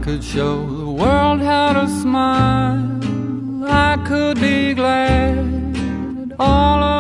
could show the world how to smile, I could be glad all